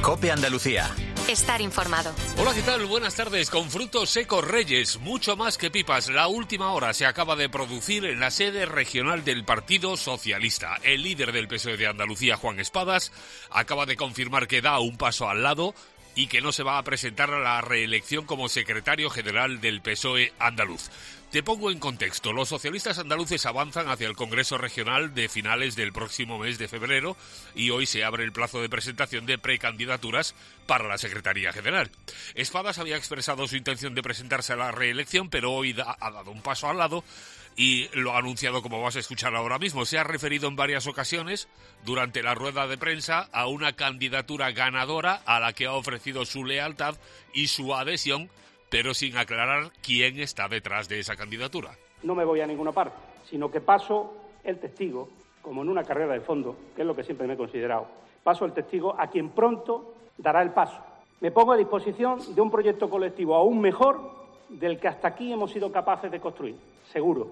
COPE Andalucía. Estar informado. Hola, ¿qué tal? Buenas tardes. Con frutos secos Reyes, mucho más que pipas. La última hora se acaba de producir en la sede regional del Partido Socialista. El líder del PSOE de Andalucía, Juan Espadas, acaba de confirmar que da un paso al lado y que no se va a presentar a la reelección como secretario general del PSOE andaluz. Te pongo en contexto. Los socialistas andaluces avanzan hacia el Congreso Regional de finales del próximo mes de febrero y hoy se abre el plazo de presentación de precandidaturas para la Secretaría General. Espadas había expresado su intención de presentarse a la reelección, pero hoy ha dado un paso al lado y lo ha anunciado, como vas a escuchar ahora mismo. Se ha referido en varias ocasiones durante la rueda de prensa a una candidatura ganadora a la que ha ofrecido su lealtad y su adhesión, pero sin aclarar quién está detrás de esa candidatura. No me voy a ninguna parte, sino que paso el testigo, como en una carrera de fondo, que es lo que siempre me he considerado, paso el testigo a quien pronto dará el paso. Me pongo a disposición de un proyecto colectivo aún mejor del que hasta aquí hemos sido capaces de construir, seguro.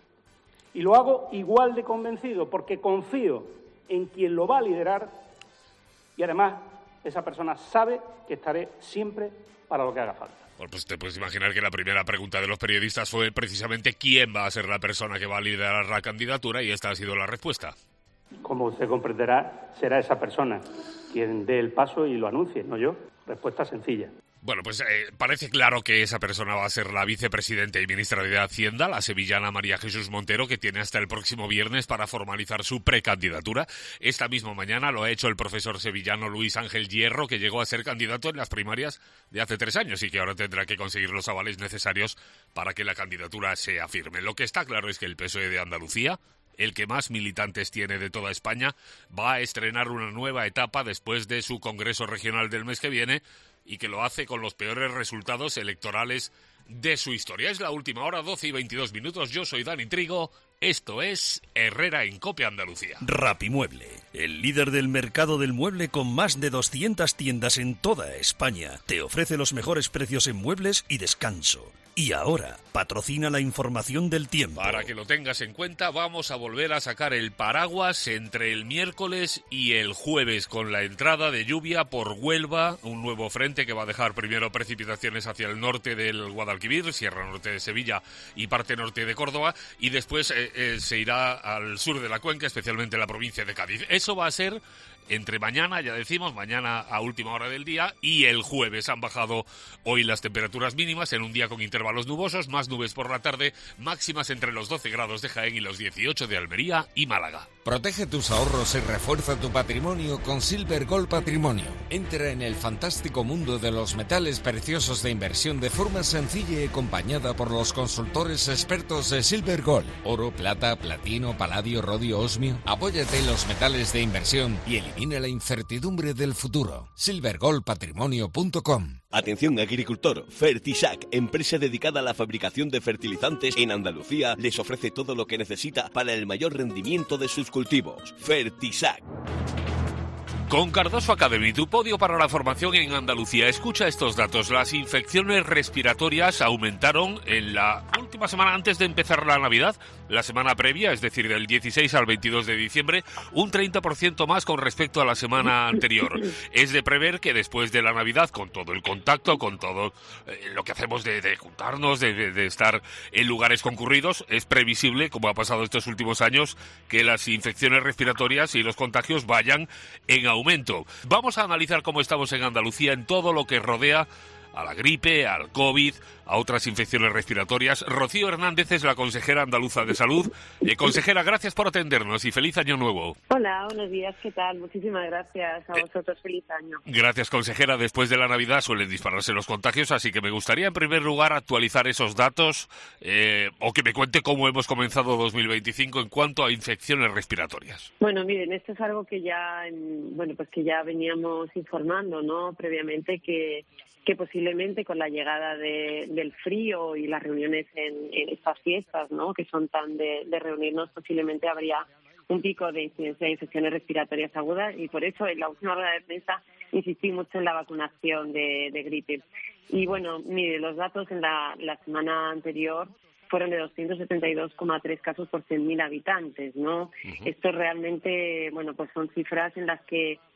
Y lo hago igual de convencido, porque confío en quien lo va a liderar y además esa persona sabe que estaré siempre para lo que haga falta. Bueno, pues te puedes imaginar que la primera pregunta de los periodistas fue precisamente quién va a ser la persona que va a liderar la candidatura, y esta ha sido la respuesta. Como usted comprenderá, será esa persona quien dé el paso y lo anuncie, no yo. Respuesta sencilla. Bueno, pues parece claro que esa persona va a ser la vicepresidenta y ministra de Hacienda, la sevillana María Jesús Montero, que tiene hasta el próximo viernes para formalizar su precandidatura. Esta misma mañana lo ha hecho el profesor sevillano Luis Ángel Hierro, que llegó a ser candidato en las primarias de hace 3 años y que ahora tendrá que conseguir los avales necesarios para que la candidatura sea firme. Lo que está claro es que el PSOE de Andalucía, el que más militantes tiene de toda España, va a estrenar una nueva etapa después de su Congreso Regional del mes que viene, y que lo hace con los peores resultados electorales de su historia. Es la última hora, 12 y 22 minutos. Yo soy Dani Trigo. Esto es Herrera en COPE Andalucía. Rapimueble, el líder del mercado del mueble con más de 200 tiendas en toda España, te ofrece los mejores precios en muebles y descanso. Y ahora, patrocina la información del tiempo. Para que lo tengas en cuenta, vamos a volver a sacar el paraguas entre el miércoles y el jueves, con la entrada de lluvia por Huelva, un nuevo frente que va a dejar primero precipitaciones hacia el norte del Guadalquivir, Sierra Norte de Sevilla y parte norte de Córdoba, y después se irá al sur de la cuenca, especialmente la provincia de Cádiz. Eso va a ser entre mañana, ya decimos, mañana a última hora del día, y el jueves. Han bajado hoy las temperaturas mínimas en un día con intervalos nubosos, más nubes por la tarde, máximas entre los 12 grados de Jaén y los 18 de Almería y Málaga. Protege tus ahorros y refuerza tu patrimonio con Silver Gold Patrimonio. Entra en el fantástico mundo de los metales preciosos de inversión de forma sencilla y acompañada por los consultores expertos de Silver Gold. Oro, plata, platino, paladio, rodio, osmio. Apóyate en los metales de inversión y elimina la incertidumbre del futuro. silvergoldpatrimonio.com. Atención agricultor, Fertisac, empresa dedicada a la fabricación de fertilizantes en Andalucía, les ofrece todo lo que necesita para el mayor rendimiento de sus cultivos. Fertisac. Con Cardoso Academy, tu podio para la formación en Andalucía. Escucha estos datos. Las infecciones respiratorias aumentaron en la última semana antes de empezar la Navidad, la semana previa, es decir, del 16 al 22 de diciembre, un 30% más con respecto a la semana anterior. Es de prever que después de la Navidad, con todo el contacto, con todo lo que hacemos de juntarnos, de estar en lugares concurridos, es previsible, como ha pasado estos últimos años, que las infecciones respiratorias y los contagios vayan en aumento. Vamos a analizar cómo estamos en Andalucía en todo lo que rodea a la gripe, al COVID, a otras infecciones respiratorias. Rocío Hernández es la consejera andaluza de salud. Consejera, gracias por atendernos y feliz año nuevo. Hola, buenos días, ¿qué tal? Muchísimas gracias a vosotros, feliz año. Gracias, consejera. Después de la Navidad suelen dispararse los contagios, así que me gustaría en primer lugar actualizar esos datos o que me cuente cómo hemos comenzado 2025 en cuanto a infecciones respiratorias. Bueno, miren, esto es algo que ya, que ya veníamos informando, ¿no? Previamente que posiblemente con la llegada del frío y las reuniones en estas fiestas, ¿no?, que son tan de reunirnos, posiblemente habría un pico de incidencia de infecciones respiratorias agudas, y por eso en la última rueda de prensa insistí mucho en la vacunación de gripe. Y bueno, mire, los datos en la semana anterior fueron de 272,3 casos por 100.000 habitantes, ¿no? Uh-huh. Esto realmente, pues son cifras en las que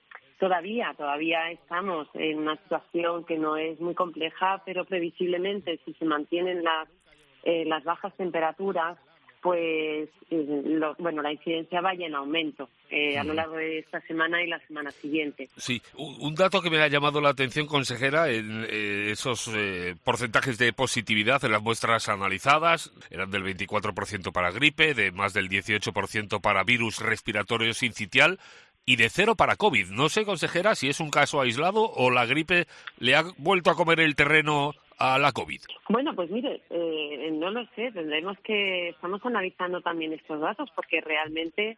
Todavía estamos en una situación que no es muy compleja, pero previsiblemente si se mantienen las bajas temperaturas, pues la incidencia vaya en aumento a lo largo de esta semana y la semana siguiente. Sí, un dato que me ha llamado la atención, consejera, en esos porcentajes de positividad en las muestras analizadas, eran del 24% para gripe, de más del 18% para virus respiratorio sincitial y de 0 para COVID. No sé, consejera, si es un caso aislado o la gripe le ha vuelto a comer el terreno a la COVID. Bueno, pues mire, no lo sé, estamos analizando también estos datos porque realmente,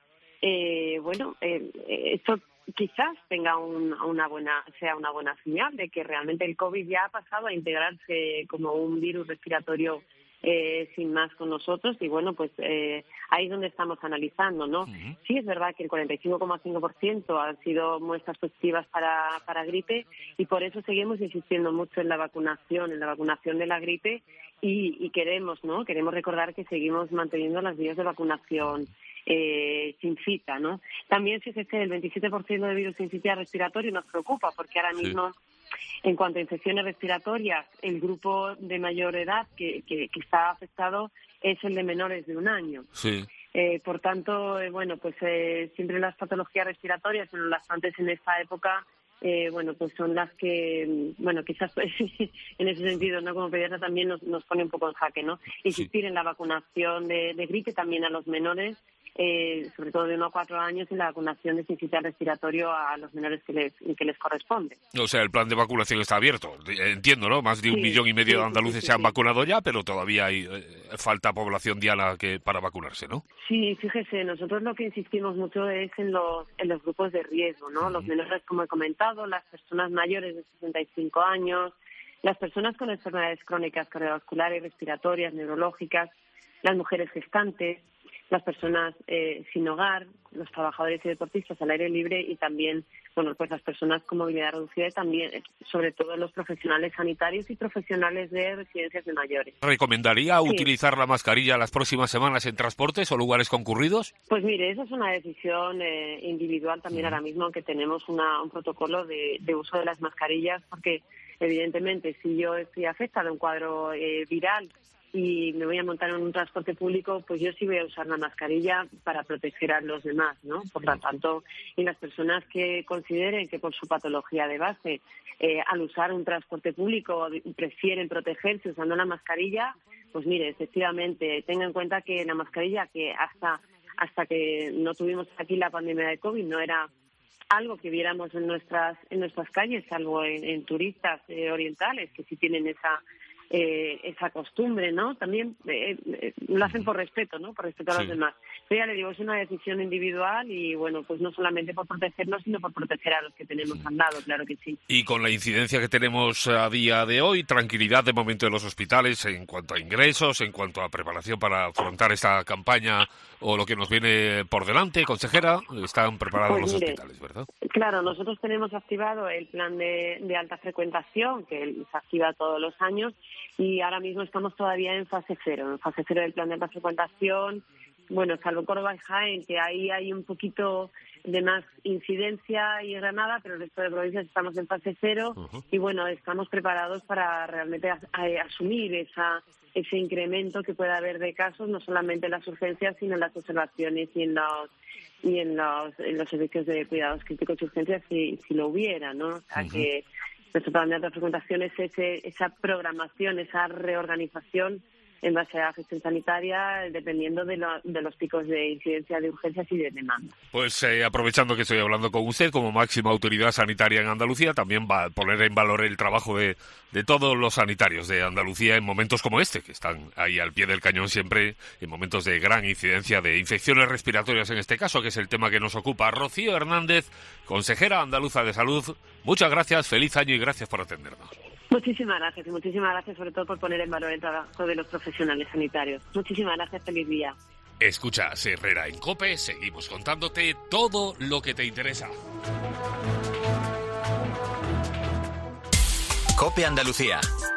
esto quizás tenga una buena señal de que realmente el COVID ya ha pasado a integrarse como un virus respiratorio sin más con nosotros y ahí es donde estamos analizando, ¿no? Uh-huh. Sí, es verdad que el 45,5% han sido muestras positivas para gripe y por eso seguimos insistiendo mucho en la vacunación de la gripe y queremos recordar que seguimos manteniendo las vías de vacunación sin cita, ¿no? También fíjese, el 27% de virus sincitial respiratorio nos preocupa porque ahora mismo en cuanto a infecciones respiratorias, el grupo de mayor edad que está afectado es el de menores de 1 año. Sí. Por tanto, siempre las patologías respiratorias, las antes en esta época, pues son las que, quizás en ese sentido, ¿no? Como pediatra también nos pone un poco en jaque, ¿no? Insistir en la vacunación de gripe también a los menores, sobre todo de 1 a 4 años, y la vacunación de sincitial respiratorio a los menores que les corresponde. O sea, el plan de vacunación está abierto, entiendo, ¿no? Más de 1,5 millones de andaluces se han vacunado ya, pero todavía hay falta población diana para vacunarse, ¿no? Sí, fíjese, nosotros lo que insistimos mucho es en los grupos de riesgo, ¿no? Uh-huh. Los menores, como he comentado, las personas mayores de 65 años, las personas con enfermedades crónicas cardiovasculares, respiratorias, neurológicas, las mujeres gestantes, las personas sin hogar, los trabajadores y deportistas al aire libre y también, pues las personas con movilidad reducida y también, sobre todo, los profesionales sanitarios y profesionales de residencias de mayores. ¿Recomendaría utilizar la mascarilla las próximas semanas en transportes o lugares concurridos? Pues mire, esa es una decisión individual también ahora mismo, aunque tenemos un protocolo de uso de las mascarillas, porque evidentemente si yo estoy afectada de un cuadro viral y me voy a montar en un transporte público, pues yo sí voy a usar la mascarilla para proteger a los demás, ¿no? Por lo tanto, y las personas que consideren que por su patología de base, al usar un transporte público prefieren protegerse usando la mascarilla, pues mire, efectivamente, tenga en cuenta que la mascarilla, que hasta que no tuvimos aquí la pandemia de COVID, no era algo que viéramos en nuestras calles, salvo en turistas orientales, que sí tienen esa costumbre, ¿no? También lo hacen por respeto, ¿no? Por respeto a los demás. Pero ya le digo, es una decisión individual y, pues no solamente por protegernos, sino por proteger a los que tenemos al lado, claro que sí. Y con la incidencia que tenemos a día de hoy, tranquilidad de momento en los hospitales en cuanto a ingresos, en cuanto a preparación para afrontar esta campaña o lo que nos viene por delante, consejera, están preparados los hospitales, ¿verdad? Claro, nosotros tenemos activado el plan de alta frecuentación, que se activa todos los años, y ahora mismo estamos todavía en fase 0 del plan de alta frecuentación. Bueno, salvo Córdoba y Jaén, que ahí hay un poquito de más incidencia, y Granada, pero el resto de provincias estamos en fase 0. Uh-huh. Y estamos preparados para realmente asumir ese incremento que pueda haber de casos, no solamente en las urgencias, sino en las observaciones y en los servicios de cuidados críticos y urgencias, si lo hubiera, ¿no? O sea, uh-huh, que nuestro plan de alta frecuentación es esa programación, esa reorganización en base a la gestión sanitaria, dependiendo de los picos de incidencia de urgencias y de demanda. Pues aprovechando que estoy hablando con usted como máxima autoridad sanitaria en Andalucía, también va a poner en valor el trabajo de todos los sanitarios de Andalucía en momentos como este, que están ahí al pie del cañón siempre, en momentos de gran incidencia de infecciones respiratorias en este caso, que es el tema que nos ocupa. Rocío Hernández, consejera andaluza de salud, muchas gracias, feliz año y gracias por atendernos. Muchísimas gracias sobre todo por poner en valor el trabajo de los profesionales sanitarios. Muchísimas gracias, feliz día. Escuchas Herrera en COPE, seguimos contándote todo lo que te interesa. COPE Andalucía.